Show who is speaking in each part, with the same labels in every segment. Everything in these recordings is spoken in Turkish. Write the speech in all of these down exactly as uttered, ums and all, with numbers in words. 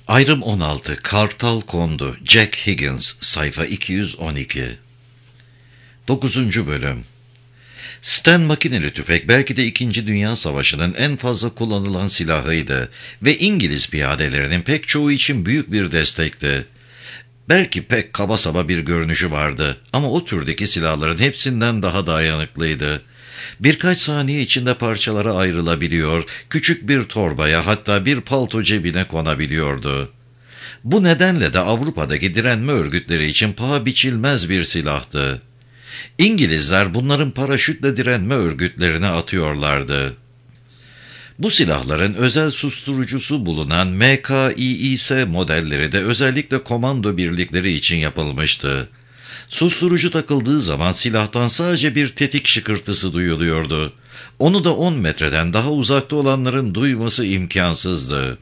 Speaker 1: Ayrım on altı. Kartal Kondu. Jack Higgins. Sayfa iki yüz on iki. dokuzuncu Bölüm. Sten makineli tüfek belki de İkinci Dünya Savaşı'nın en fazla kullanılan silahıydı ve İngiliz piyadelerinin pek çoğu için büyük bir destekti. Belki pek kaba saba bir görünüşü vardı ama o türdeki silahların hepsinden daha dayanıklıydı. Birkaç saniye içinde parçalara ayrılabiliyor, küçük bir torbaya hatta bir palto cebine konabiliyordu. Bu nedenle de Avrupa'daki direnme örgütleri için paha biçilmez bir silahtı. İngilizler bunların paraşütle direnme örgütlerine atıyorlardı. Bu silahların özel susturucusu bulunan M K İ İ S modelleri de özellikle komando birlikleri için yapılmıştı. Susturucu takıldığı zaman silahtan sadece bir tetik şıkırtısı duyuluyordu. Onu da on metreden daha uzakta olanların duyması imkansızdı.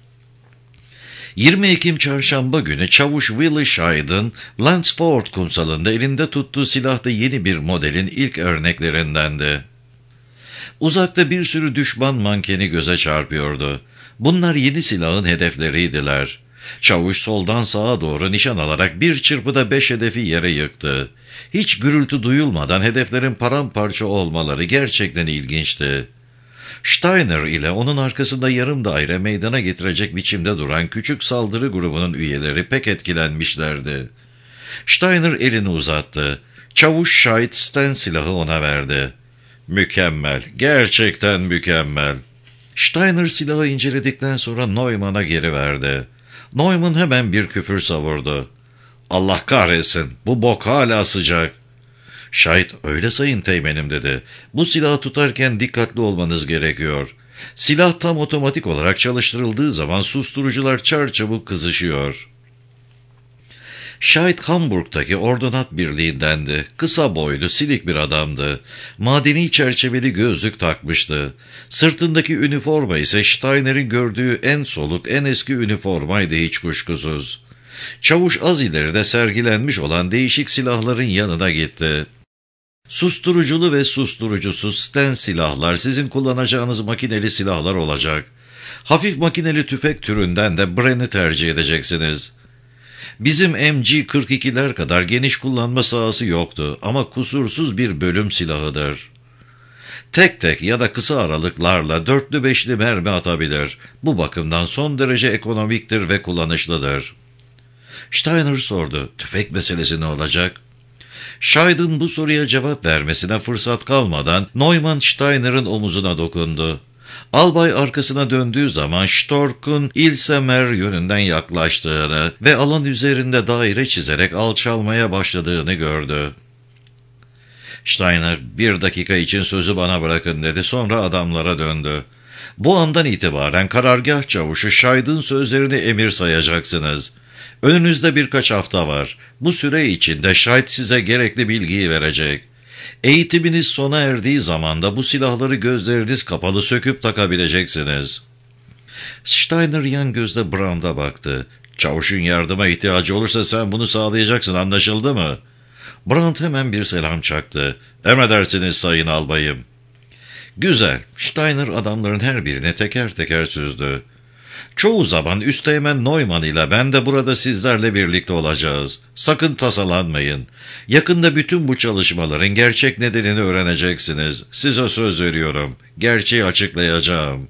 Speaker 1: yirmi Ekim çarşamba günü Çavuş Willie Scheide'ın Lansford kumsalında elinde tuttuğu silah da yeni bir modelin ilk örneklerindendi. Uzakta bir sürü düşman mankeni göze çarpıyordu. Bunlar yeni silahın hedefleriydiler. Çavuş soldan sağa doğru nişan alarak bir çırpıda beş hedefi yere yıktı. Hiç gürültü duyulmadan hedeflerin paramparça olmaları gerçekten ilginçti. Steiner ile onun arkasında yarım daire meydana getirecek biçimde duran küçük saldırı grubunun üyeleri pek etkilenmişlerdi. Steiner elini uzattı. Çavuş Scheid Sten silahı ona verdi. Mükemmel, gerçekten mükemmel. Steiner silahı inceledikten sonra Neumann'a geri verdi. Neumann hemen bir küfür savurdu. Allah kahretsin, bu bok hala sıcak. Scheid, öyle sayın teğmenim dedi. Bu silahı tutarken dikkatli olmanız gerekiyor. Silah tam otomatik olarak çalıştırıldığı zaman susturucular çarçabuk kızışıyor. Scheid Hamburg'daki ordonat birliğindendi. Kısa boylu, silik bir adamdı. Madeni çerçeveli gözlük takmıştı. Sırtındaki üniforma ise Steiner'in gördüğü en soluk, en eski üniformaydı hiç kuşkusuz. Çavuş az ileride sergilenmiş olan değişik silahların yanına gitti. Susturuculu ve susturucusuz Sten silahlar sizin kullanacağınız makineli silahlar olacak. Hafif makineli tüfek türünden de Bren'i tercih edeceksiniz. Bizim M G kırk ikiler kadar geniş kullanma sahası yoktu ama kusursuz bir bölüm silahıdır. Tek tek ya da kısa aralıklarla dörtlü beşli mermi atabilir. Bu bakımdan son derece ekonomiktir ve kullanışlıdır. Steiner sordu, tüfek meselesi ne olacak? Scheide'ın bu soruya cevap vermesine fırsat kalmadan Neumann Steiner'ın omuzuna dokundu. Albay arkasına döndüğü zaman Stork'un İlsemer yönünden yaklaştığını ve alan üzerinde daire çizerek alçalmaya başladığını gördü. Steiner, bir dakika için sözü bana bırakın dedi, sonra adamlara döndü. Bu andan itibaren karargah çavuşu Scheide'ın sözlerini emir sayacaksınız. Önünüzde birkaç hafta var. Bu süre içinde Scheid size gerekli bilgiyi verecek. Eğitiminiz sona erdiği zaman da bu silahları gözleriniz kapalı söküp takabileceksiniz. Steiner yan gözle Brand'a baktı. Çavuşun yardıma ihtiyacı olursa sen bunu sağlayacaksın, anlaşıldı mı? Brand hemen bir selam çaktı. Emredersiniz sayın albayım. Güzel. Steiner adamların her birine teker teker süzdü. Çoğu zaman Üsteğmen Neumann ile ben de burada sizlerle birlikte olacağız. Sakın tasalanmayın. Yakında bütün bu çalışmaların gerçek nedenini öğreneceksiniz. Size söz veriyorum. Gerçeği açıklayacağım.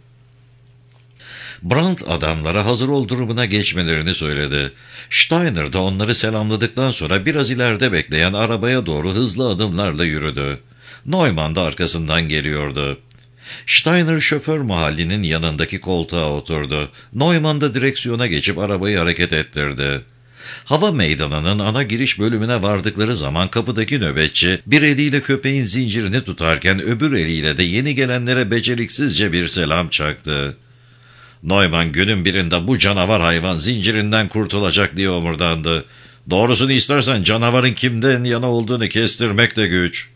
Speaker 1: Brand adamlara hazır ol durumuna geçmelerini söyledi. Steiner de onları selamladıktan sonra biraz ileride bekleyen arabaya doğru hızlı adımlarla yürüdü. Neumann da arkasından geliyordu. Steiner şoför mahallinin yanındaki koltuğa oturdu. Neumann da direksiyona geçip arabayı hareket ettirdi. Hava meydanının ana giriş bölümüne vardıkları zaman kapıdaki nöbetçi bir eliyle köpeğin zincirini tutarken öbür eliyle de yeni gelenlere beceriksizce bir selam çaktı. Neumann günün birinde bu canavar hayvan zincirinden kurtulacak diye omurdandı. Doğrusunu istersen canavarın kimden yana olduğunu kestirmek de güç.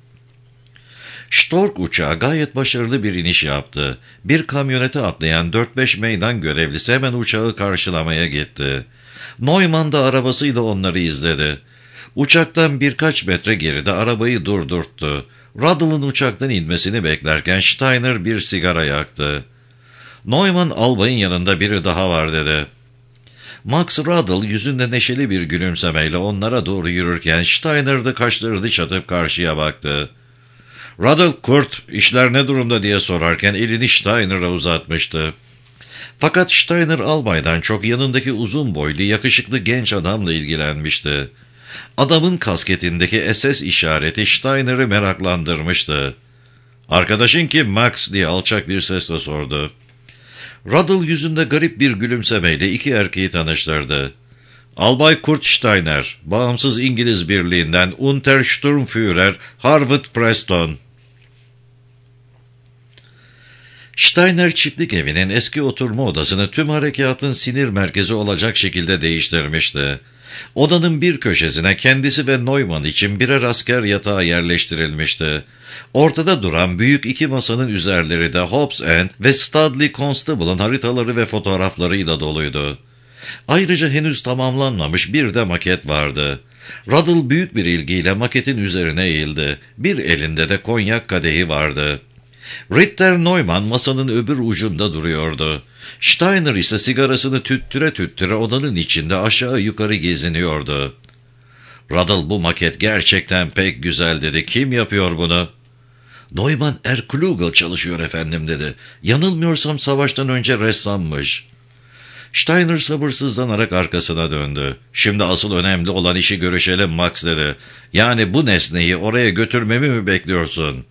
Speaker 1: Stork uçağı gayet başarılı bir iniş yaptı. Bir kamyonete atlayan dört beş meydan görevlisi hemen uçağı karşılamaya gitti. Neumann da arabasıyla onları izledi. Uçaktan birkaç metre geride arabayı durdurttu. Ruddle'ın uçaktan inmesini beklerken Steiner bir sigara yaktı. Neumann albayın yanında biri daha var dedi. Max Radl yüzünde neşeli bir gülümsemeyle onlara doğru yürürken Steiner de kaşlarını çatıp karşıya baktı. Radl, Kurt, işler ne durumda diye sorarken elini Steiner'a uzatmıştı. Fakat Steiner albaydan çok yanındaki uzun boylu, yakışıklı genç adamla ilgilenmişti. Adamın kasketindeki S S işareti Steiner'ı meraklandırmıştı. ''Arkadaşın kim Max?'' diye alçak bir sesle sordu. Radl yüzünde garip bir gülümsemeyle iki erkeği tanıştırdı. ''Albay Kurt Steiner, bağımsız İngiliz birliğinden Untersturmführer Harvard Preston.'' Steiner çiftlik evinin eski oturma odasını tüm harekatın sinir merkezi olacak şekilde değiştirmişti. Odanın bir köşesine kendisi ve Neumann için birer asker yatağı yerleştirilmişti. Ortada duran büyük iki masanın üzerleri de Hobbs End ve Studley Constable'ın haritaları ve fotoğraflarıyla doluydu. Ayrıca henüz tamamlanmamış bir de maket vardı. Radl büyük bir ilgiyle maketin üzerine eğildi. Bir elinde de konyak kadehi vardı. Ritter Neumann masanın öbür ucunda duruyordu. Steiner ise sigarasını tüttüre tüttüre odanın içinde aşağı yukarı geziniyordu. Radl, bu maket gerçekten pek güzel dedi. Kim yapıyor bunu? Neumann, Erklugel çalışıyor efendim dedi. Yanılmıyorsam savaştan önce ressammış. Steiner sabırsızlanarak arkasına döndü. Şimdi asıl önemli olan işi görüşelim Max dedi. Yani bu nesneyi oraya götürmemi mi bekliyorsun?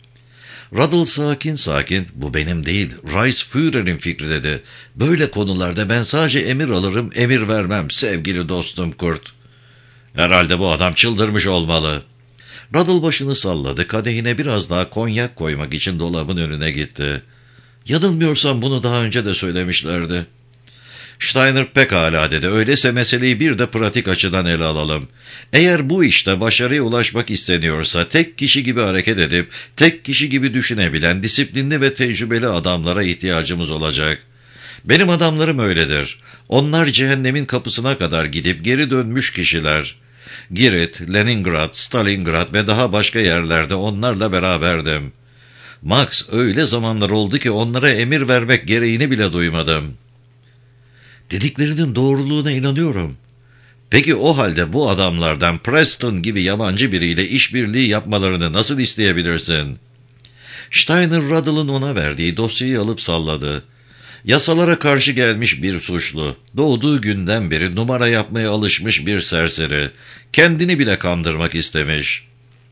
Speaker 1: Radl sakin sakin, bu benim değil, Reichsführer'in fikri dedi. Böyle konularda ben sadece emir alırım, emir vermem sevgili dostum Kurt. Herhalde bu adam çıldırmış olmalı. Radl başını salladı, kadehine biraz daha konyak koymak için dolabın önüne gitti. Yanılmıyorsam bunu daha önce de söylemişlerdi. Steiner pekala dedi. Öyleyse meseleyi bir de pratik açıdan ele alalım. Eğer bu işte başarıya ulaşmak isteniyorsa tek kişi gibi hareket edip tek kişi gibi düşünebilen disiplinli ve tecrübeli adamlara ihtiyacımız olacak. Benim adamlarım öyledir. Onlar cehennemin kapısına kadar gidip geri dönmüş kişiler. Girit, Leningrad, Stalingrad ve daha başka yerlerde onlarla beraberdim. Max, öyle zamanlar oldu ki onlara emir vermek gereğini bile duymadım. Dediklerinin doğruluğuna inanıyorum. Peki o halde bu adamlardan Preston gibi yabancı biriyle işbirliği yapmalarını nasıl isteyebilirsin? Steiner, Radl'ın ona verdiği dosyayı alıp salladı. Yasalara karşı gelmiş bir suçlu, doğduğu günden beri numara yapmaya alışmış bir serseri, kendini bile kandırmak istemiş.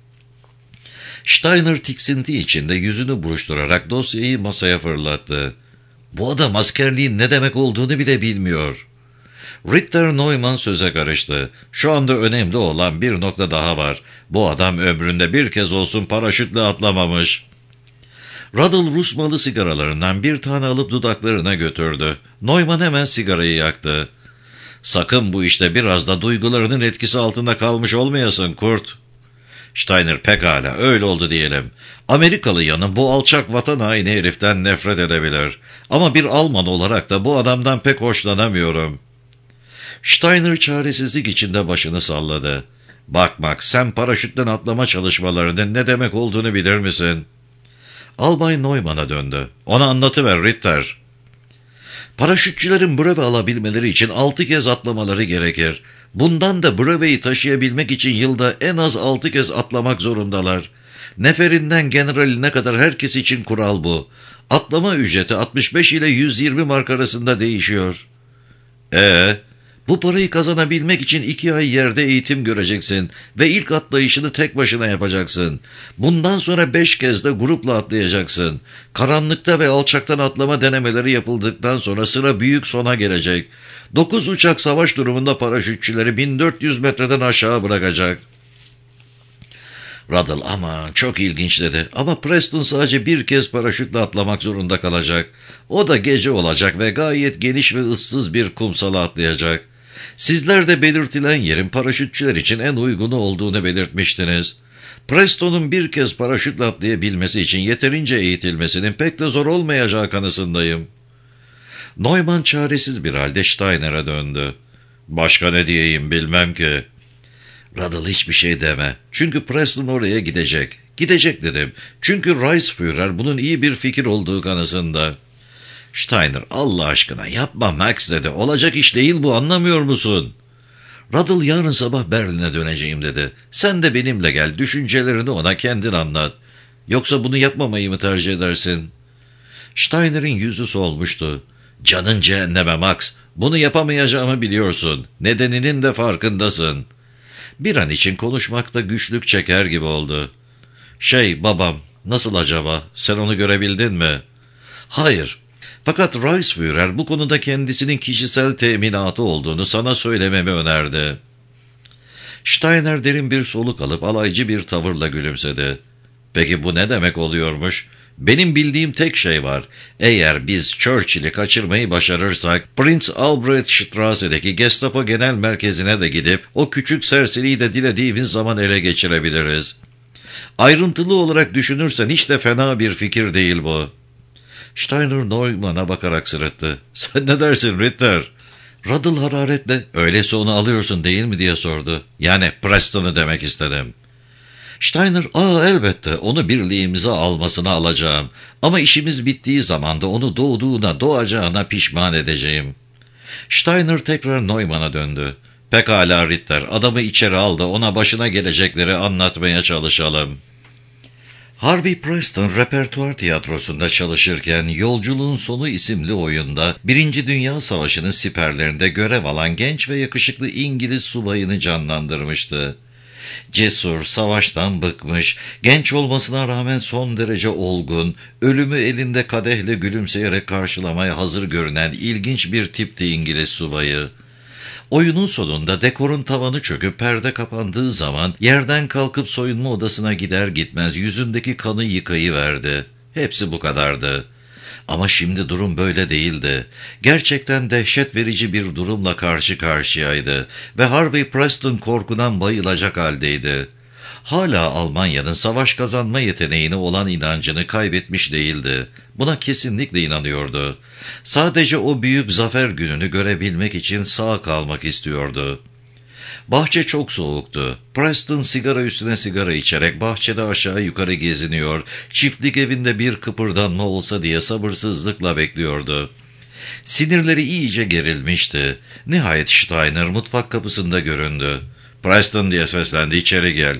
Speaker 1: Steiner tiksinti içinde yüzünü buruşturarak dosyayı masaya fırlattı. Bu adam askerliğin ne demek olduğunu bile bilmiyor. Ritter Neumann söze karıştı. Şu anda önemli olan bir nokta daha var. Bu adam ömründe bir kez olsun paraşütle atlamamış. Radl Rus malı sigaralarından bir tane alıp dudaklarına götürdü. Neumann hemen sigarayı yaktı. Sakın bu işte biraz da duygularının etkisi altında kalmış olmayasın Kurt. Steiner, pekala öyle oldu diyelim. Amerikalı yanı bu alçak vatan haini heriften nefret edebilir. Ama bir Alman olarak da bu adamdan pek hoşlanamıyorum. Steiner çaresizlik içinde başını salladı. Bak Max, sen paraşütten atlama çalışmalarının ne demek olduğunu bilir misin? Albay Neumann'a döndü. Ona anlatıver Ritter. Paraşütçülerin breve alabilmeleri için altı kez atlamaları gerekir. Bundan da breveyi taşıyabilmek için yılda en az altı kez atlamak zorundalar. Neferinden generaline kadar herkes için kural bu. Atlama ücreti altmış beş ile yüz yirmi mark arasında değişiyor. Ee, bu parayı kazanabilmek için iki ay yerde eğitim göreceksin ve ilk atlayışını tek başına yapacaksın. Bundan sonra beş kez de grupla atlayacaksın. Karanlıkta ve alçaktan atlama denemeleri yapıldıktan sonra sıra büyük sona gelecek. Dokuz uçak savaş durumunda paraşütçüleri bin dört yüz metreden aşağı bırakacak. Radl, aman çok ilginç dedi. Ama Preston sadece bir kez paraşütle atlamak zorunda kalacak. O da gece olacak ve gayet geniş ve ıssız bir kumsala atlayacak. Sizler de belirtilen yerin paraşütçüler için en uygunu olduğunu belirtmiştiniz. Preston'un bir kez paraşütle atlayabilmesi için yeterince eğitilmesinin pek de zor olmayacağı kanısındayım. Neumann çaresiz bir halde Steiner'a döndü. Başka ne diyeyim bilmem ki. Radl, hiçbir şey deme. Çünkü Preston oraya gidecek. Gidecek dedim. Çünkü Reichsführer bunun iyi bir fikir olduğu kanısında. Steiner, Allah aşkına yapma Max dedi. Olacak iş değil bu, anlamıyor musun? Ruddle yarın sabah Berlin'e döneceğim dedi. Sen de benimle gel, düşüncelerini ona kendin anlat. Yoksa bunu yapmamayı mı tercih edersin? Steiner'in yüzü solmuştu. Canın cehenneme Max, bunu yapamayacağımı biliyorsun. Nedeninin de farkındasın. Bir an için konuşmakta güçlük çeker gibi oldu. Şey babam, nasıl acaba? Sen onu görebildin mi? Hayır. Fakat Reichsführer bu konuda kendisinin kişisel teminatı olduğunu sana söylememi önerdi. Steiner derin bir soluk alıp alaycı bir tavırla gülümsedi. Peki bu ne demek oluyormuş? Benim bildiğim tek şey var. Eğer biz Churchill'i kaçırmayı başarırsak, Prince Albrecht Strasse'deki Gestapo Genel Merkezi'ne de gidip o küçük serseriyi de dilediğimiz zaman ele geçirebiliriz. Ayrıntılı olarak düşünürsen hiç de fena bir fikir değil bu. Steiner Neumann'a bakarak sırıttı. Sen ne dersin Ritter? Ruddle hararetle, öyleyse onu alıyorsun değil mi diye sordu. Yani Preston'u demek istedim. Steiner, aa elbette onu birliğimize almasını alacağım. Ama işimiz bittiği zaman da onu doğduğuna doğacağına pişman edeceğim. Steiner tekrar Neumann'a döndü. Pekala Ritter, adamı içeri al da ona başına gelecekleri anlatmaya çalışalım. Harvey Preston repertuar tiyatrosunda çalışırken Yolculuğun Sonu isimli oyunda Birinci Dünya Savaşı'nın siperlerinde görev alan genç ve yakışıklı İngiliz subayını canlandırmıştı. Cesur, savaştan bıkmış, genç olmasına rağmen son derece olgun, ölümü elinde kadehle gülümseyerek karşılamaya hazır görünen ilginç bir tipti İngiliz subayı. Oyunun sonunda dekorun tavanı çöküp perde kapandığı zaman yerden kalkıp soyunma odasına gider gitmez yüzündeki kanı yıkayıverdi. Hepsi bu kadardı. Ama şimdi durum böyle değildi. Gerçekten dehşet verici bir durumla karşı karşıyaydı ve Harvey Preston korkudan bayılacak haldeydi. Hala Almanya'nın savaş kazanma yeteneğine olan inancını kaybetmiş değildi. Buna kesinlikle inanıyordu. Sadece o büyük zafer gününü görebilmek için sağ kalmak istiyordu. Bahçe çok soğuktu. Preston sigara üstüne sigara içerek bahçede aşağı yukarı geziniyor, çiftlik evinde bir kıpırdanma olsa diye sabırsızlıkla bekliyordu. Sinirleri iyice gerilmişti. Nihayet Steiner mutfak kapısında göründü. Preston diye seslendi, içeri gel.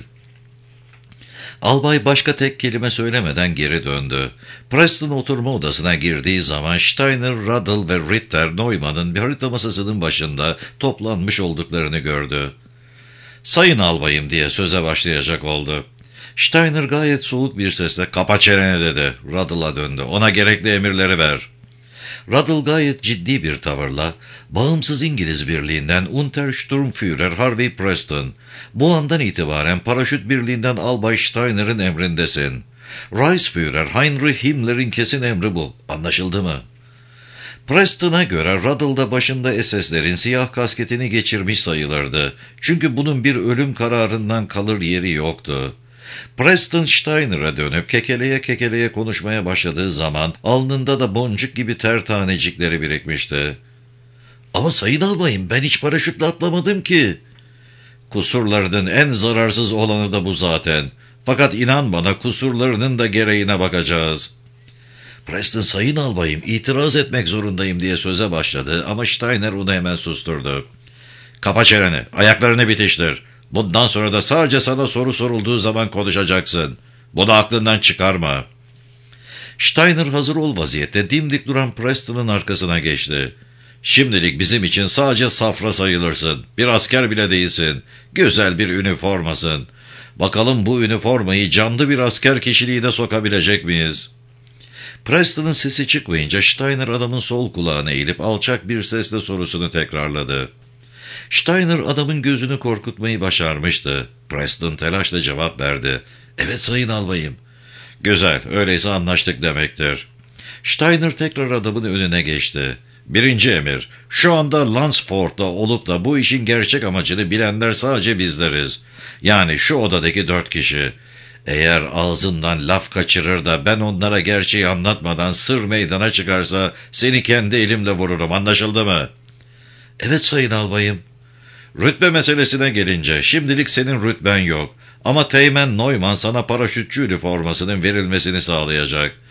Speaker 1: Albay başka tek kelime söylemeden geri döndü. Preston oturma odasına girdiği zaman Steiner, Ruddle ve Ritter Neumann'ın bir harita masasının başında toplanmış olduklarını gördü. Sayın albayım diye söze başlayacak oldu. Steiner gayet soğuk bir sesle kapa çeneni dedi. Ruddle'a döndü. Ona gerekli emirleri ver. Ruddle gayet ciddi bir tavırla, bağımsız İngiliz birliğinden Untersturmführer Harvey Preston, bu andan itibaren paraşüt birliğinden Albay Steiner'ın emrindesin. Reichsführer Heinrich Himmler'in kesin emri bu. Anlaşıldı mı? Preston'a göre Ruddle da başında S S'lerin siyah kasketini geçirmiş sayılırdı. Çünkü bunun bir ölüm kararından kalır yeri yoktu. Preston Steiner'a dönüp kekeleye kekeleye konuşmaya başladığı zaman alnında da boncuk gibi ter tanecikleri birikmişti. Ama sayın albayım, ben hiç paraşütle atlamadım ki. Kusurlarının en zararsız olanı da bu zaten. Fakat inan bana, kusurlarının da gereğine bakacağız. Preston, sayın albayım, itiraz etmek zorundayım diye söze başladı ama Steiner onu hemen susturdu. Kapa çeneni, ayaklarını bitiştir. Bundan sonra da sadece sana soru sorulduğu zaman konuşacaksın. Bunu aklından çıkarma. Steiner hazır ol vaziyette dimdik duran Preston'un arkasına geçti. Şimdilik bizim için sadece safra sayılırsın. Bir asker bile değilsin. Güzel bir üniformasın. Bakalım bu üniformayı canlı bir asker kişiliğine sokabilecek miyiz? Preston'un sesi çıkmayınca Steiner adamın sol kulağına eğilip alçak bir sesle sorusunu tekrarladı. Steiner adamın gözünü korkutmayı başarmıştı. Preston telaşla cevap verdi. Evet sayın albayım. Güzel, öyleyse anlaştık demektir. Steiner tekrar adamın önüne geçti. Birinci emir, şu anda Lansford'da olup da bu işin gerçek amacını bilenler sadece bizleriz. Yani şu odadaki dört kişi. Eğer ağzından laf kaçırır da ben onlara gerçeği anlatmadan sır meydana çıkarsa seni kendi elimle vururum, anlaşıldı mı? Evet sayın albayım. Rütbe meselesine gelince şimdilik senin rütben yok. Ama Teğmen Neumann sana paraşütçü üniformasının verilmesini sağlayacak.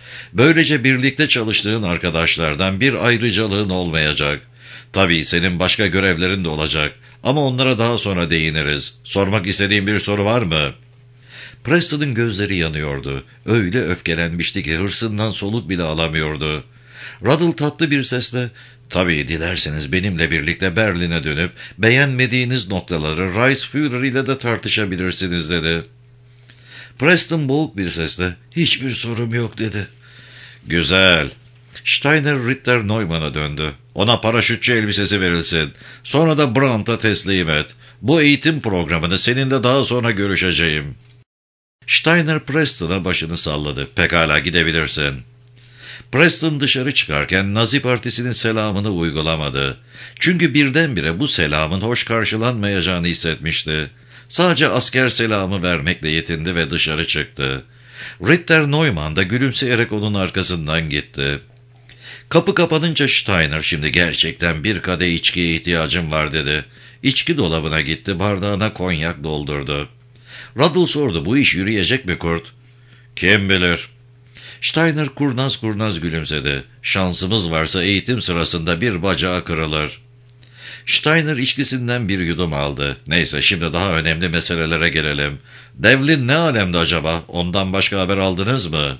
Speaker 1: Böylece birlikte çalıştığın arkadaşlardan bir ayrıcalığın olmayacak. Tabii senin başka görevlerin de olacak ama onlara daha sonra değiniriz. Sormak istediğin bir soru var mı? Preston'ın gözleri yanıyordu. Öyle öfkelenmişti ki hırsından soluk bile alamıyordu. Ruddle tatlı bir sesle, "Tabii dilerseniz benimle birlikte Berlin'e dönüp beğenmediğiniz noktaları Reichsführer ile de tartışabilirsiniz," dedi. Preston boğuk bir sesle, "Hiçbir sorum yok," dedi. "Güzel." Steiner Ritter Neumann'a döndü. "Ona paraşütçü elbisesi verilsin. Sonra da Brandt'a teslim et. Bu eğitim programını seninle daha sonra görüşeceğim." Steiner Preston'a başını salladı. "Pekala, gidebilirsin." Preston dışarı çıkarken Nazi Partisi'nin selamını uygulamadı. Çünkü birdenbire bu selamın hoş karşılanmayacağını hissetmişti. Sadece asker selamı vermekle yetindi ve dışarı çıktı. Ritter Neumann da gülümseyerek onun arkasından gitti. Kapı kapanınca Steiner, "Şimdi gerçekten bir kadeh içkiye ihtiyacım var," dedi. İçki dolabına gitti, bardağına konyak doldurdu. Ruddle sordu, "Bu iş yürüyecek mi Kurt?" "Kim bilir?" Steiner kurnaz kurnaz gülümsedi. "Şansımız varsa eğitim sırasında bir bacağı kırılır." Steiner içkisinden bir yudum aldı. "Neyse, şimdi daha önemli meselelere gelelim. Devlin ne alemde acaba? Ondan başka haber aldınız mı?"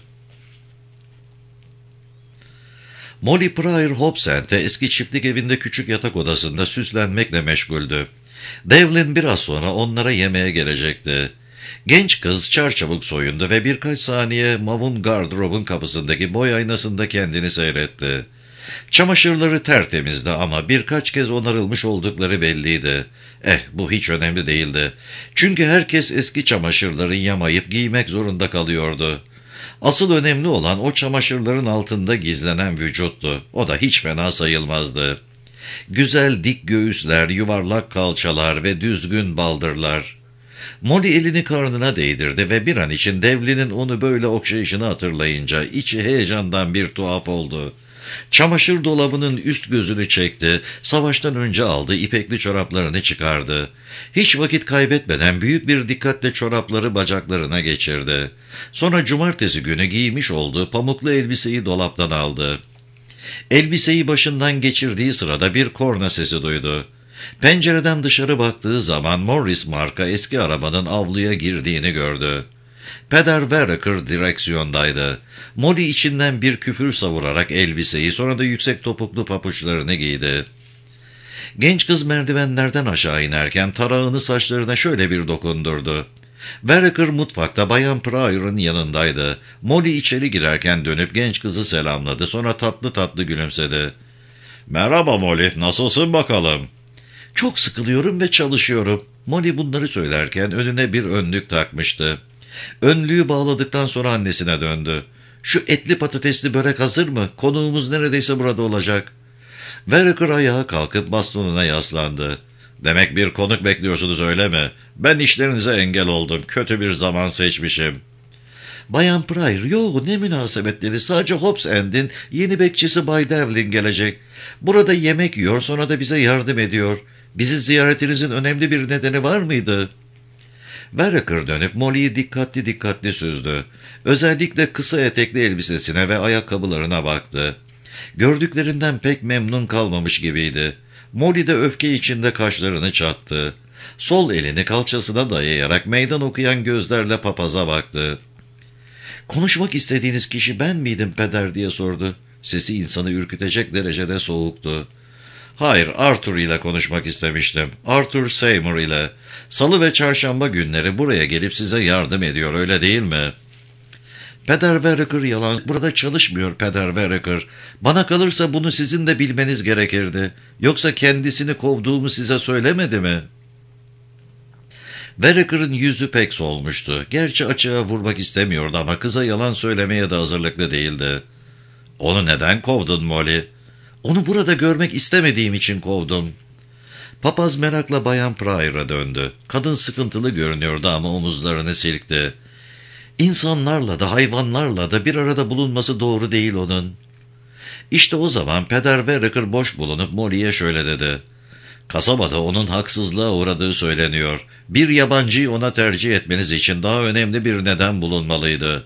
Speaker 1: Molly Pryor Hobsent'e eski çiftlik evinde küçük yatak odasında süslenmekle meşguldü. Devlin biraz sonra onlara yemeğe gelecekti. Genç kız çarçabuk soyundu ve birkaç saniye Mav'un gardırobun kapısındaki boy aynasında kendini seyretti. Çamaşırları tertemizdi ama birkaç kez onarılmış oldukları belliydi. Eh, bu hiç önemli değildi. Çünkü herkes eski çamaşırları yamayıp giymek zorunda kalıyordu. Asıl önemli olan o çamaşırların altında gizlenen vücuttu. O da hiç fena sayılmazdı. Güzel dik göğüsler, yuvarlak kalçalar ve düzgün baldırlar. Molly elini karnına değdirdi ve bir an için Devlin'in onu böyle okşayışını hatırlayınca içi heyecandan bir tuhaf oldu. Çamaşır dolabının üst gözünü çekti, savaştan önce aldığı ipekli çoraplarını çıkardı. Hiç vakit kaybetmeden büyük bir dikkatle çorapları bacaklarına geçirdi. Sonra cumartesi günü giymiş olduğu pamuklu elbiseyi dolaptan aldı. Elbiseyi başından geçirdiği sırada bir korna sesi duydu. Pencereden dışarı baktığı zaman Morris marka eski arabanın avluya girdiğini gördü. Peder Verreker direksiyondaydı. Molly içinden bir küfür savurarak elbiseyi, sonra da yüksek topuklu papuçlarını giydi. Genç kız merdivenlerden aşağı inerken tarağını saçlarına şöyle bir dokundurdu. Verreker mutfakta Bayan Pryor'ın yanındaydı. Molly içeri girerken dönüp genç kızı selamladı, sonra tatlı tatlı gülümsedi. "Merhaba Molly, nasılsın bakalım?" "Çok sıkılıyorum ve çalışıyorum." Molly bunları söylerken önüne bir önlük takmıştı. Önlüğü bağladıktan sonra annesine döndü. "Şu etli patatesli börek hazır mı? Konuğumuz neredeyse burada olacak." Verreker ayağa kalkıp bastonuna yaslandı. "Demek bir konuk bekliyorsunuz, öyle mi? Ben işlerinize engel oldum. Kötü bir zaman seçmişim." "Bayan Pryor, yo ne münasebetleri, sadece Hobbs End'in yeni bekçisi Bay Devlin gelecek. Burada yemek yiyor, sonra da bize yardım ediyor. Bizi ziyaretinizin önemli bir nedeni var mıydı?" Verreker dönüp Molly'yi dikkatli dikkatli süzdü. Özellikle kısa etekli elbisesine ve ayakkabılarına baktı. Gördüklerinden pek memnun kalmamış gibiydi. Molly de öfke içinde kaşlarını çattı. Sol elini kalçasına dayayarak meydan okuyan gözlerle papaza baktı. "Konuşmak istediğiniz kişi ben miydim peder?" diye sordu. Sesi insanı ürkütecek derecede soğuktu. "Hayır, Arthur ile konuşmak istemiştim. Arthur Seymour ile. Salı ve çarşamba günleri buraya gelip size yardım ediyor, öyle değil mi?" "Peder Verreker yalan. Burada çalışmıyor Peder Verreker. Bana kalırsa bunu sizin de bilmeniz gerekirdi. Yoksa kendisini kovduğumu size söylemedi mi?" Verreker'ın yüzü pek solmuştu. Gerçi açığa vurmak istemiyordu ama kıza yalan söylemeye de hazırlıklı değildi. "Onu neden kovdun Molly?" "Onu burada görmek istemediğim için kovdum." Papaz merakla Bayan Pryor'a döndü. Kadın sıkıntılı görünüyordu ama omuzlarını silkti. "İnsanlarla da hayvanlarla da bir arada bulunması doğru değil onun." İşte o zaman Peder Verreker boş bulunup Molly'ye şöyle dedi. "Kasabada onun haksızlığa uğradığı söyleniyor. Bir yabancıyı ona tercih etmeniz için daha önemli bir neden bulunmalıydı.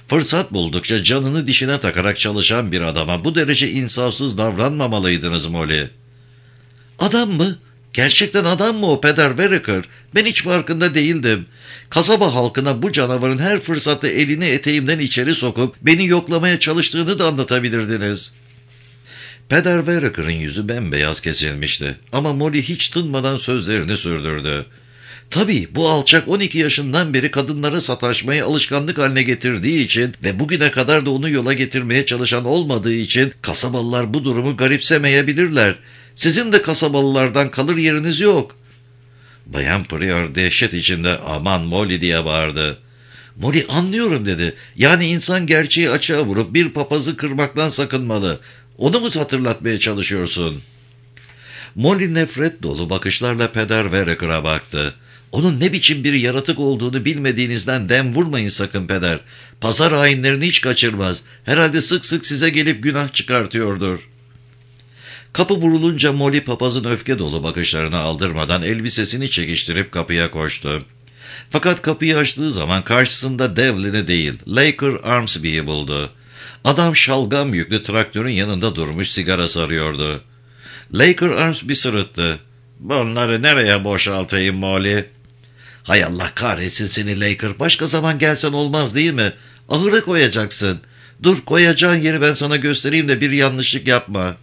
Speaker 1: Fırsat buldukça canını dişine takarak çalışan bir adama bu derece insafsız davranmamalıydınız Molly. Adam mı? Gerçekten adam mı o Peder Vereker? Ben hiç farkında değildim. Kasaba halkına bu canavarın her fırsatta elini eteğimden içeri sokup beni yoklamaya çalıştığını da anlatabilirdiniz. Peder Vereker'ın yüzü bembeyaz kesilmişti ama Molly hiç tınmadan sözlerini sürdürdü. Tabii bu alçak on iki yaşından beri kadınlara sataşmayı alışkanlık haline getirdiği için ve bugüne kadar da onu yola getirmeye çalışan olmadığı için kasabalılar bu durumu garipsemeyebilirler. Sizin de kasabalılardan kalır yeriniz yok. Bayan Prior dehşet içinde aman Molly diye bağırdı. Molly anlıyorum dedi. Yani insan gerçeği açığa vurup bir papazı kırmaktan sakınmalı. Onu mu hatırlatmaya çalışıyorsun? Molly nefret dolu bakışlarla Peder Vereker'a baktı. Onun ne biçim bir yaratık olduğunu bilmediğinizden dem vurmayın sakın Peder. Pazar ayinlerini hiç kaçırmaz. Herhalde sık sık size gelip günah çıkartıyordur. Kapı vurulunca Molly papazın öfke dolu bakışlarını aldırmadan elbisesini çekiştirip kapıya koştu. Fakat kapıyı açtığı zaman karşısında Devlin'i değil, Laker Armsby'yi buldu. Adam şalgam yüklü traktörün yanında durmuş sigara sarıyordu. Laker Armsby sırıttı. Bunları nereye boşaltayım Molly? Hay Allah kahretsin seni Laker. Başka zaman gelsen olmaz değil mi? Ahıra koyacaksın. Dur koyacağın yeri ben sana göstereyim de bir yanlışlık yapma.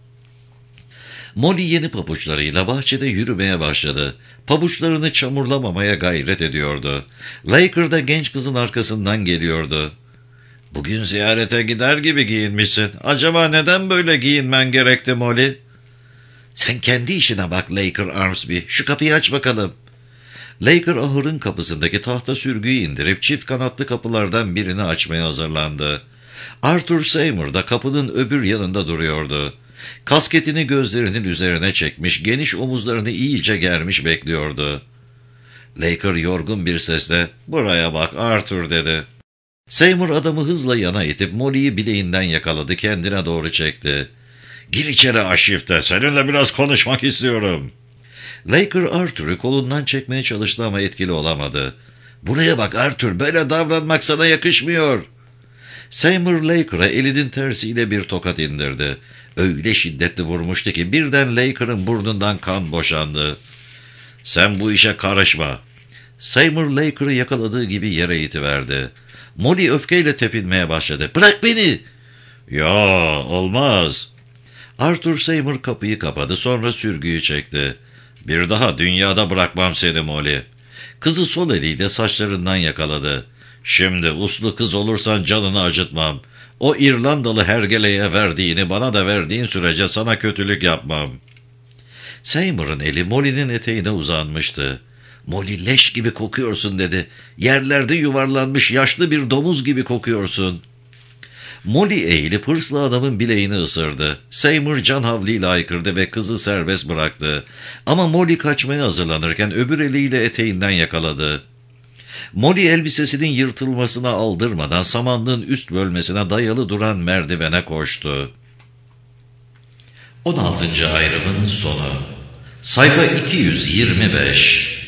Speaker 1: Molly yeni pabuçlarıyla bahçede yürümeye başladı. Pabuçlarını çamurlamamaya gayret ediyordu. Laker da genç kızın arkasından geliyordu. Bugün ziyarete gider gibi giyinmişsin. Acaba neden böyle giyinmen gerekti Molly? Sen kendi işine bak Laker Armsby. Şu kapıyı aç bakalım. Laker ahırın kapısındaki tahta sürgüyü indirip çift kanatlı kapılardan birini açmaya hazırlandı. Arthur Seymour da kapının öbür yanında duruyordu. Kasketini gözlerinin üzerine çekmiş, geniş omuzlarını iyice germiş bekliyordu. Laker yorgun bir sesle, "Buraya bak Arthur," dedi. Seymour adamı hızla yana itip Molly'yi bileğinden yakaladı, kendine doğru çekti. "Gir içeri arşivte, seninle biraz konuşmak istiyorum." Laker Arthur'u kolundan çekmeye çalıştı ama etkili olamadı. "Buraya bak Arthur, böyle davranmak sana yakışmıyor." Seymour Laker'a elinin tersiyle bir tokat indirdi. Öyle şiddetli vurmuştu ki birden Laker'ın burnundan kan boşandı. "Sen bu işe karışma." Seymour Laker'ı yakaladığı gibi yere itiverdi. Molly öfkeyle tepinmeye başladı. "Bırak beni!" "Ya olmaz." Arthur Seymour kapıyı kapadı, sonra sürgüyü çekti. "Bir daha dünyada bırakmam seni Molly." Kızı sol eliyle saçlarından yakaladı. "Şimdi uslu kız olursan canını acıtmam. O İrlandalı hergeleye verdiğini bana da verdiğin sürece sana kötülük yapmam." Seymour'un eli Molly'nin eteğine uzanmıştı. "Molly leş gibi kokuyorsun," dedi. "Yerlerde yuvarlanmış yaşlı bir domuz gibi kokuyorsun." Molly eğilip hırslı adamın bileğini ısırdı. Seymour can havliyle haykırdı ve kızı serbest bıraktı. Ama Molly kaçmaya hazırlanırken öbür eliyle eteğinden yakaladı. Molly elbisesinin yırtılmasına aldırmadan samanlığın üst bölmesine dayalı duran merdivene koştu. on altıncı ayrımın sonu. Sayfa iki yüz yirmi beş.